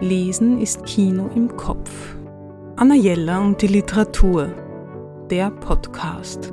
Lesen ist Kino im Kopf. Anna Jeller und die Literatur. Der Podcast.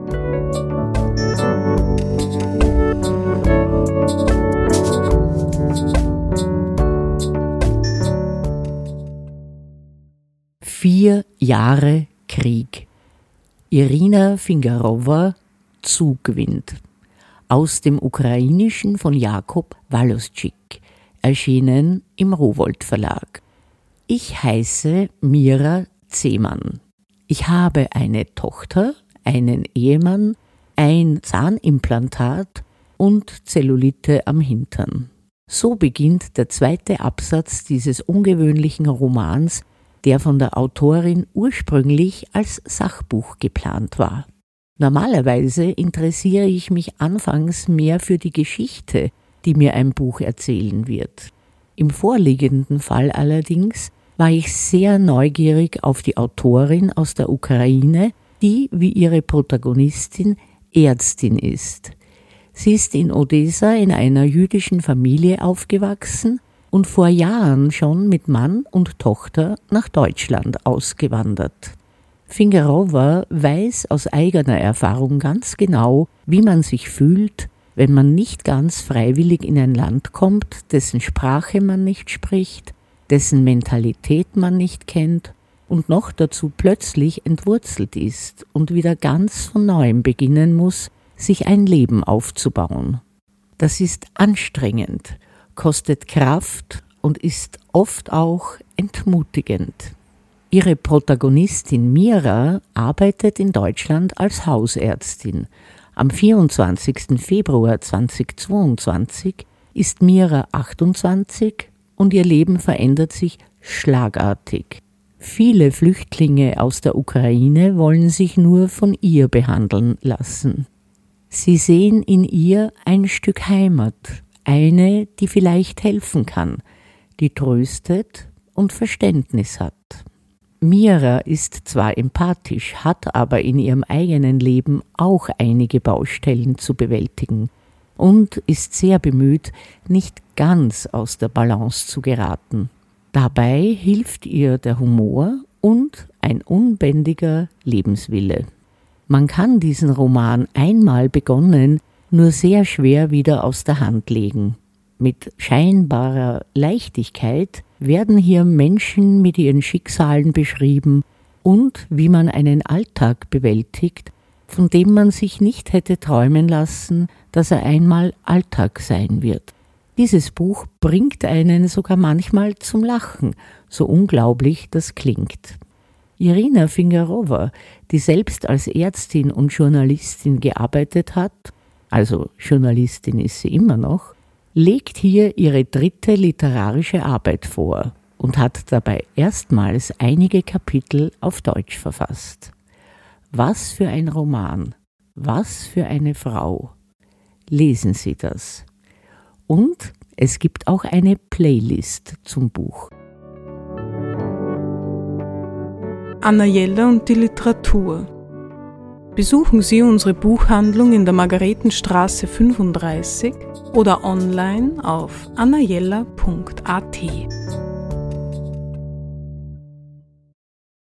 Vier Jahre Krieg. Irina Fingerowa, Zugwind. Aus dem Ukrainischen von Jakob Walloschik. Erschienen im Rowohlt Verlag. Ich heiße Mira Zehmann. Ich habe eine Tochter, einen Ehemann, ein Zahnimplantat und Zellulite am Hintern. So beginnt der zweite Absatz dieses ungewöhnlichen Romans, der von der Autorin ursprünglich als Sachbuch geplant war. Normalerweise interessiere ich mich anfangs mehr für die Geschichte, die mir ein Buch erzählen wird. Im vorliegenden Fall allerdings war ich sehr neugierig auf die Autorin aus der Ukraine, die, wie ihre Protagonistin, Ärztin ist. Sie ist in Odessa in einer jüdischen Familie aufgewachsen und vor Jahren schon mit Mann und Tochter nach Deutschland ausgewandert. Fingerowa weiß aus eigener Erfahrung ganz genau, wie man sich fühlt, wenn man nicht ganz freiwillig in ein Land kommt, dessen Sprache man nicht spricht, dessen Mentalität man nicht kennt und noch dazu plötzlich entwurzelt ist und wieder ganz von neuem beginnen muss, sich ein Leben aufzubauen. Das ist anstrengend, kostet Kraft und ist oft auch entmutigend. Ihre Protagonistin Mira arbeitet in Deutschland als Hausärztin. Am 24. Februar 2022 ist Mira 28 und ihr Leben verändert sich schlagartig. Viele Flüchtlinge aus der Ukraine wollen sich nur von ihr behandeln lassen. Sie sehen in ihr ein Stück Heimat, eine, die vielleicht helfen kann, die tröstet und Verständnis hat. Mira ist zwar empathisch, hat aber in ihrem eigenen Leben auch einige Baustellen zu bewältigen und ist sehr bemüht, nicht ganz aus der Balance zu geraten. Dabei hilft ihr der Humor und ein unbändiger Lebenswille. Man kann diesen Roman einmal begonnen, nur sehr schwer wieder aus der Hand legen. Mit scheinbarer Leichtigkeit werden hier Menschen mit ihren Schicksalen beschrieben und wie man einen Alltag bewältigt, von dem man sich nicht hätte träumen lassen, dass er einmal Alltag sein wird. Dieses Buch bringt einen sogar manchmal zum Lachen, so unglaublich das klingt. Irina Fingerowa, die selbst als Ärztin und Journalistin gearbeitet hat, also Journalistin ist sie immer noch, legt hier ihre dritte literarische Arbeit vor und hat dabei erstmals einige Kapitel auf Deutsch verfasst. Was für ein Roman, was für eine Frau. Lesen Sie das. Und es gibt auch eine Playlist zum Buch. Anna Jeller und die Literatur. Besuchen Sie unsere Buchhandlung in der Margaretenstraße 35 oder online auf annajeller.at.